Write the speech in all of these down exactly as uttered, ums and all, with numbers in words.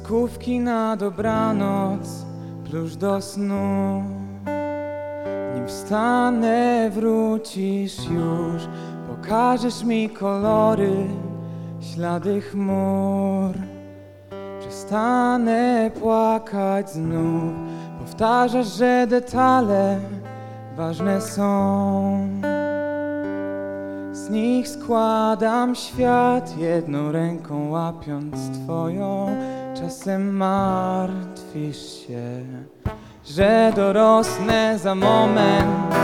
Kreskówki na dobranoc, plusz do snu. Nim wstanę, wrócisz już, pokażesz mi kolory, ślady chmur. Przestanę płakać znów, powtarzasz, że detale ważne są. Z nich składam świat, jedną ręką łapiąc twoją. Czasem martwisz się, że dorosnę za moment.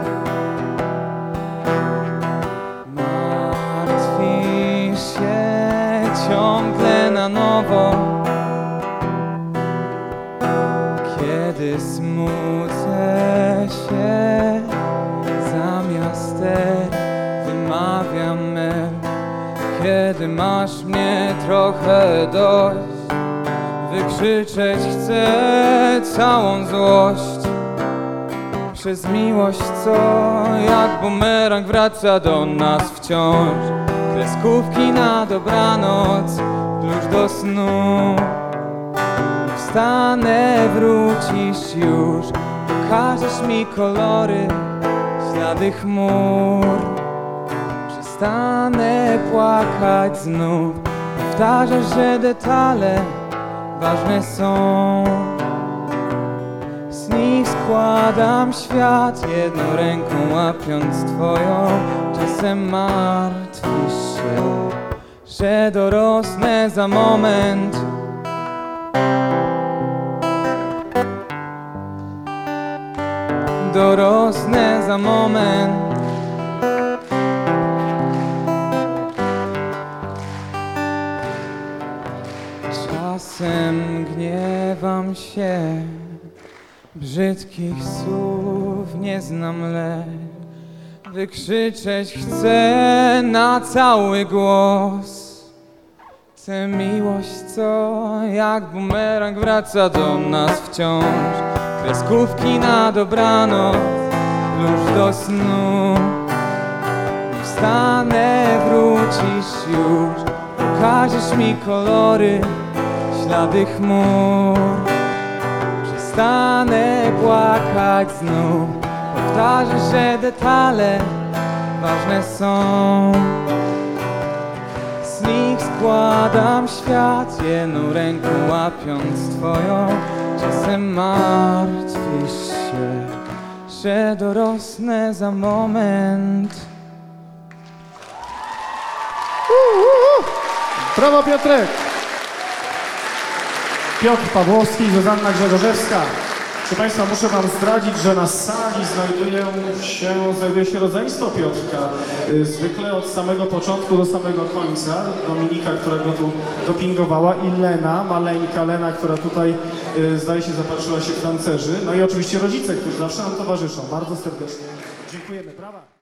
Martwisz się ciągle na nowo, kiedy smucę się, zamiast ter wymawiam mel. Kiedy masz mnie trochę dość, wykrzyczeć chcę całą złość. Przez miłość, co jak bumerang wraca do nas wciąż. Kreskówki na dobranoc, plusz do snu. Wstanę, wrócisz już, pokażesz mi kolory, ślady chmur. Przestanę płakać znów, powtarzasz, że detale ważne są. Z nich składam świat, jedną ręką łapiąc twoją. Czasem martwisz się, że dorosnę za moment. Dorosnę za moment. Czasem gniewam się, brzydkich słów nie znam, lecz wykrzyczeć chcę na cały głos. Tę miłość, co jak bumerang wraca do nas wciąż. Kreskówki na dobranoc, plusz do snu. Wstanę, wrócisz już, pokażesz mi kolory, ślady chmur. Przestanę płakać znów, powtarzasz, że detale ważne są. Z nich składam świat, jedną ręką łapiąc twoją. Czasem martwisz się, że dorosnę za moment. Brawo, Piotrek! Piotr Pawłowski i Zuzanna Grzegorzewska. Proszę Państwa, muszę Wam zdradzić, że na sali znajduje się, znajduje się rodzeństwo Piotrka. Zwykle od samego początku do samego końca. Dominika, która go tu dopingowała, i Lena, maleńka Lena, która tutaj, zdaje się, zapatrzyła się w tancerzy. No i oczywiście rodzice, którzy zawsze nam towarzyszą. Bardzo serdecznie dziękujemy. Brawa!